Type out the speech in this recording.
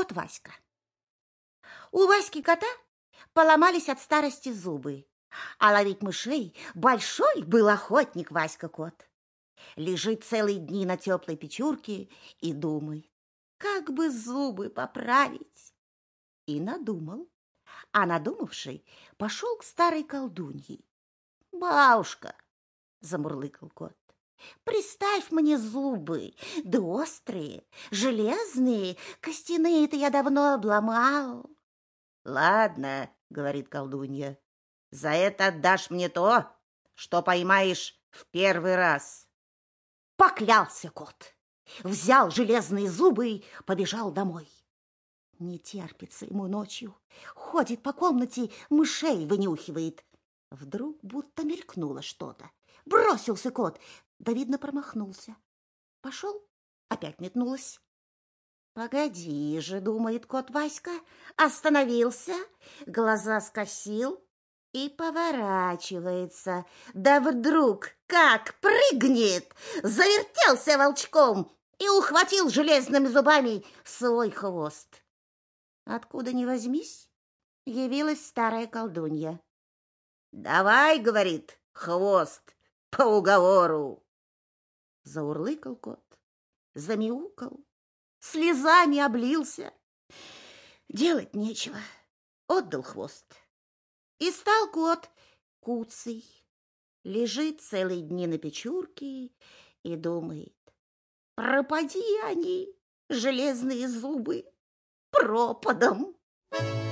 Кот Васька. У Васьки кота поломались от старости зубы, а ловить мышей большой был охотник Васька-кот. Лежит целые дни на теплой печурке и думает, как бы зубы поправить. И надумал. А надумавший пошел к старой колдунье. «Бабушка», — замурлыкал кот, — «приставь мне зубы, да острые, железные, костяные-то я давно обломал». «Ладно», — говорит колдунья, — «за это отдашь мне то, что поймаешь в первый раз». Поклялся кот, взял железные зубы и побежал домой. Не терпится ему ночью, ходит по комнате, мышей вынюхивает. Вдруг будто мелькнуло что-то. Бросился кот, да, видно, промахнулся. Пошел, опять метнулось. «Погоди же», — думает кот Васька, остановился, глаза скосил и поворачивается. Да вдруг как прыгнет, завертелся волчком и ухватил железными зубами свой хвост. Откуда ни возьмись, явилась старая колдунья. «Давай, — говорит, — хвост по уговору». Заурлыкал кот, замяукал, слезами облился. Делать нечего, отдал хвост. И стал кот куцый, лежит целые дни на печурке и думает, пропади они, железные зубы, пропадом.